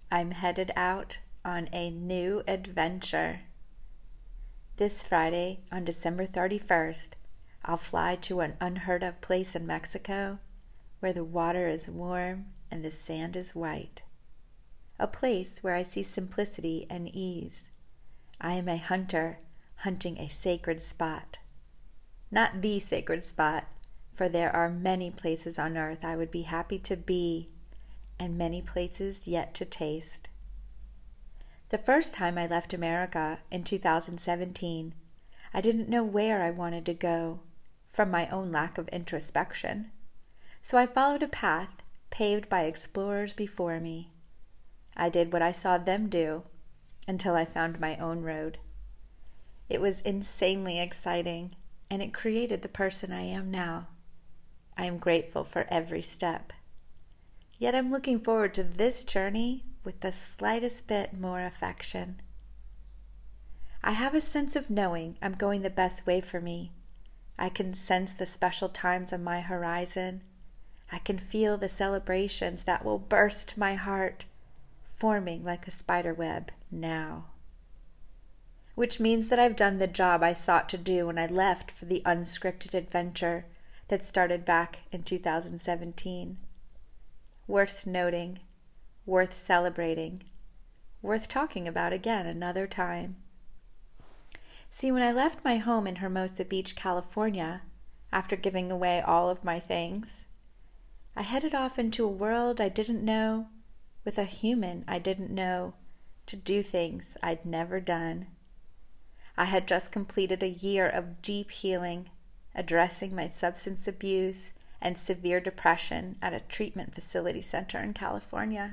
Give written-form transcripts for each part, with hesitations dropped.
I'm headed out on a new adventure. This Friday, on December 31st, I'll fly to an unheard of place in Mexico where the water is warm and the sand is white. A place where I see simplicity and ease. I am a hunter hunting a sacred spot. Not the sacred spot, for there are many places on earth I would be happy to be, and many places yet to taste. The first time I left America in 2017, I didn't know where I wanted to go, from my own lack of introspection. So I followed a path paved by explorers before me. I did what I saw them do, until I found my own road. It was insanely exciting, and it created the person I am now. I am grateful for every step. Yet I'm looking forward to this journey with the slightest bit more affection. I have a sense of knowing I'm going the best way for me. I can sense the special times on my horizon. I can feel the celebrations that will burst my heart, forming like a spider web now. Which means that I've done the job I sought to do when I left for the unscripted adventure that started back in 2017. Worth noting, worth celebrating, worth talking about again another time. See, when I left my home in Hermosa Beach, California, after giving away all of my things, I headed off into a world I didn't know, with a human I didn't know, to do things I'd never done. I had just completed a year of deep healing, addressing my substance abuse and severe depression at a treatment facility center in California.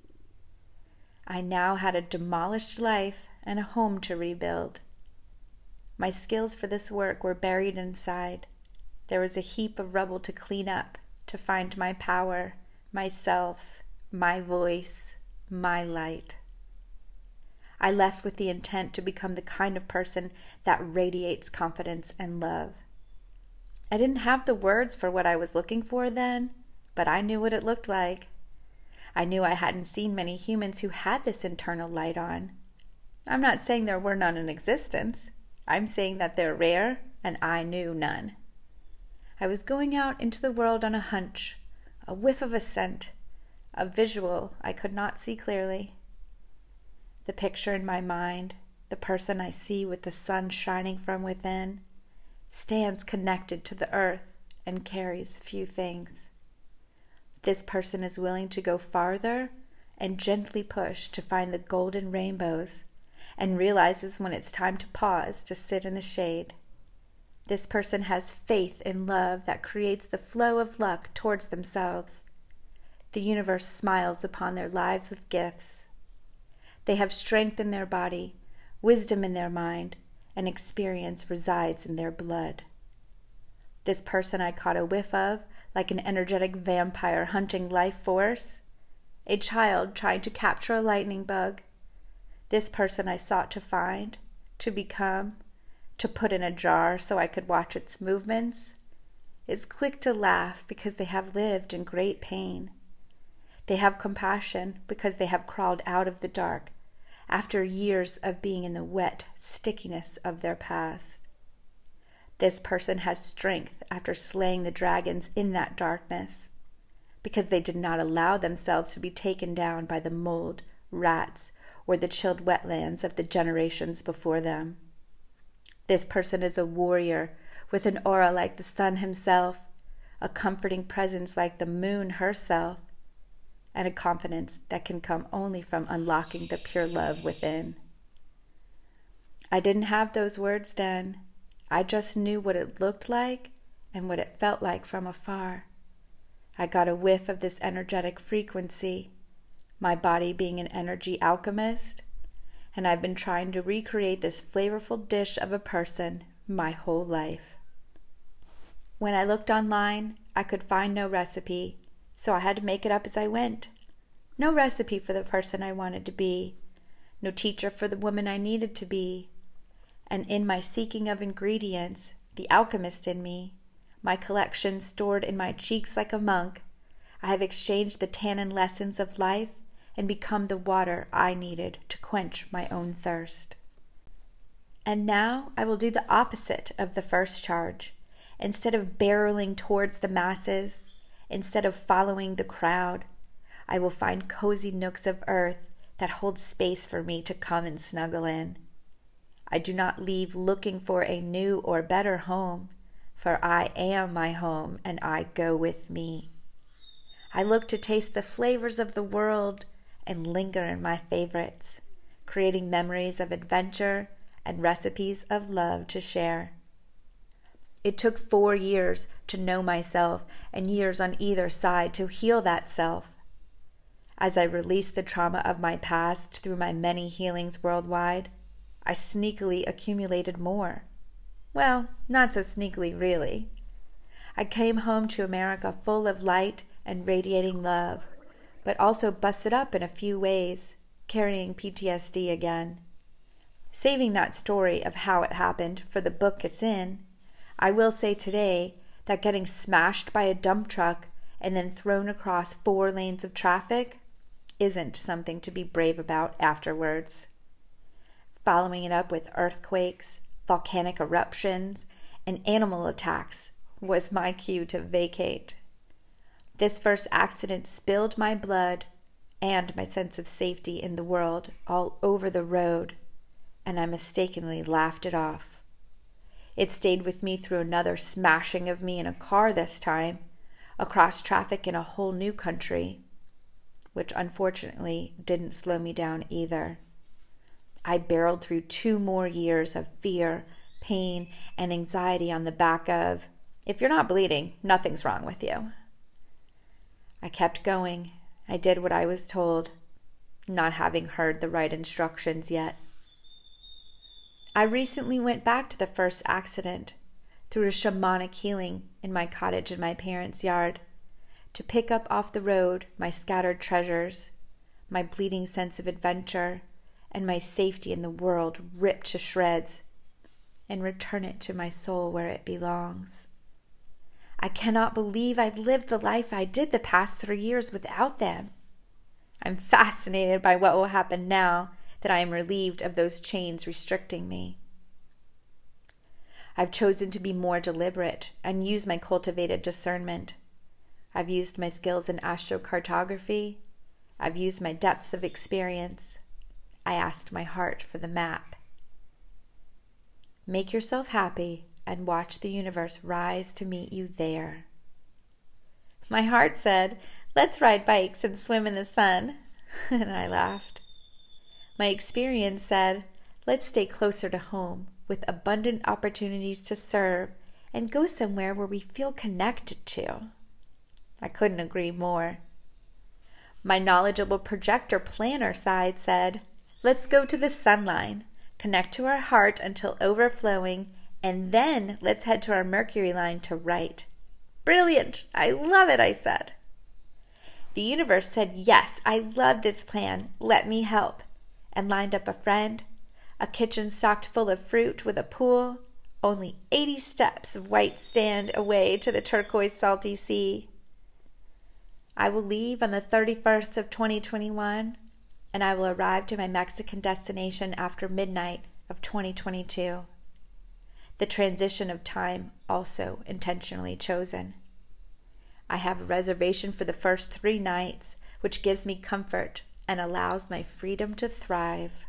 I now had a demolished life and a home to rebuild. My skills for this work were buried inside. There was a heap of rubble to clean up, to find my power, myself, my voice, my light. I left with the intent to become the kind of person that radiates confidence and love. I didn't have the words for what I was looking for then, but I knew what it looked like. I knew I hadn't seen many humans who had this internal light on. I'm not saying there were none in existence. I'm saying that they're rare, and I knew none. I was going out into the world on a hunch, a whiff of a scent, a visual I could not see clearly. The picture in my mind, the person I see with the sun shining from within, stands connected to the earth and carries few things. This person is willing to go farther and gently push to find the golden rainbows, and realizes when it's time to pause to sit in the shade. This person has faith in love that creates the flow of luck towards themselves. The universe smiles upon their lives with gifts. They have strength in their body, wisdom in their mind, and experience resides in their blood. This person I caught a whiff of, like an energetic vampire hunting life force, a child trying to capture a lightning bug. This person I sought to find, to become, to put in a jar so I could watch its movements, is quick to laugh because they have lived in great pain. They have compassion because they have crawled out of the dark after years of being in the wet stickiness of their past. This person has strength after slaying the dragons in that darkness, because they did not allow themselves to be taken down by the mold, rats, or the chilled wetlands of the generations before them. This person is a warrior with an aura like the sun himself, a comforting presence like the moon herself, and a confidence that can come only from unlocking the pure love within. I didn't have those words then. I just knew what it looked like and what it felt like from afar. I got a whiff of this energetic frequency, my body being an energy alchemist, and I've been trying to recreate this flavorful dish of a person my whole life. When I looked online, I could find no recipe, so I had to make it up as I went. No recipe for the person I wanted to be, no teacher for the woman I needed to be. And in my seeking of ingredients, the alchemist in me, my collection stored in my cheeks like a monk, I have exchanged the tannin lessons of life and become the water I needed to quench my own thirst. And now I will do the opposite of the first charge. Instead of barreling towards the masses, instead of following the crowd, I will find cozy nooks of earth that hold space for me to come and snuggle in. I do not leave looking for a new or better home, for I am my home and I go with me. I look to taste the flavors of the world and linger in my favorites, creating memories of adventure and recipes of love to share. It took 4 years to know myself and years on either side to heal that self. As I released the trauma of my past through my many healings worldwide, I sneakily accumulated more. Well, not so sneakily, really. I came home to America full of light and radiating love, but also busted up in a few ways, carrying PTSD again. Saving that story of how it happened for the book it's in, I will say today that getting smashed by a dump truck and then thrown across 4 lanes of traffic isn't something to be brave about afterwards. Following it up with earthquakes, volcanic eruptions, and animal attacks was my cue to vacate. This first accident spilled my blood and my sense of safety in the world all over the road, and I mistakenly laughed it off. It stayed with me through another smashing of me in a car this time, across traffic in a whole new country, which unfortunately didn't slow me down either. I barreled through 2 more years of fear, pain, and anxiety on the back of, if you're not bleeding, nothing's wrong with you. I kept going. I did what I was told, not having heard the right instructions yet. I recently went back to the first accident through a shamanic healing in my cottage in my parents' yard to pick up off the road my scattered treasures, my bleeding sense of adventure, and my safety in the world ripped to shreds, and return it to my soul where it belongs. I cannot believe I lived the life I did the past 3 years without them. I'm fascinated by what will happen now that I am relieved of those chains restricting me. I've chosen to be more deliberate and use my cultivated discernment. I've used my skills in astrocartography. I've used my depths of experience. I asked my heart for the map. Make yourself happy and watch the universe rise to meet you there. My heart said, let's ride bikes and swim in the sun. And I laughed. My experience said, let's stay closer to home with abundant opportunities to serve and go somewhere where we feel connected to. I couldn't agree more. My knowledgeable projector planner side said, let's go to the sunline, connect to our heart until overflowing, and then let's head to our Mercury line to write. Brilliant! I love it, I said. The universe said, yes, I love this plan. Let me help. And lined up a friend, a kitchen stocked full of fruit with a pool, only 80 steps of white sand away to the turquoise salty sea. I will leave on the 31st of 2021, and I will arrive to my Mexican destination after midnight of 2022. The transition of time also intentionally chosen. I have a reservation for the first 3 nights, which gives me comfort and allows my freedom to thrive.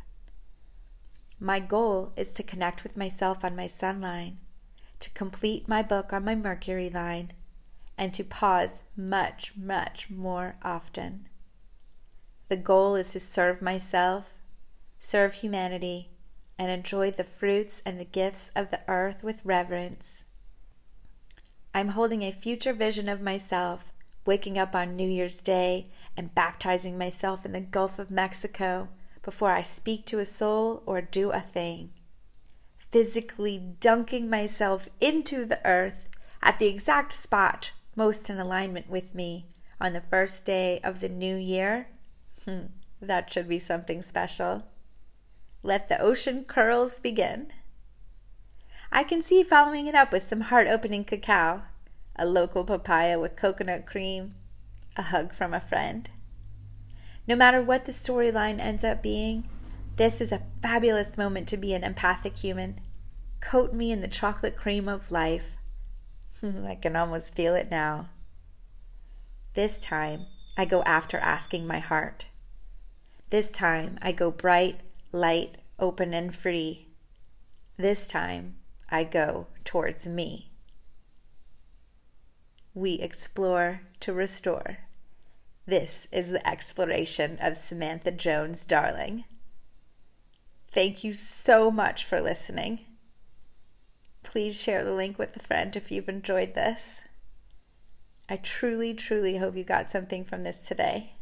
My goal is to connect with myself on my sun line, to complete my book on my Mercury line, and to pause much, much more often. The goal is to serve myself, serve humanity, and enjoy the fruits and the gifts of the earth with reverence. I'm holding a future vision of myself, waking up on New Year's Day and baptizing myself in the Gulf of Mexico before I speak to a soul or do a thing. Physically dunking myself into the earth at the exact spot most in alignment with me on the first day of the new year. That should be something special. Let the ocean curls begin. I can see following it up with some heart-opening cacao, a local papaya with coconut cream, a hug from a friend. No matter what the storyline ends up being, this is a fabulous moment to be an empathic human. Coat me in the chocolate cream of life. I can almost feel it now. This time, I go after asking my heart. This time, I go bright, light, open, and free. This time, I go towards me. We explore to restore. This is the exploration of Samantha Jones Darling. Thank you so much for listening. Please share the link with a friend if you've enjoyed this. I truly, truly hope you got something from this today.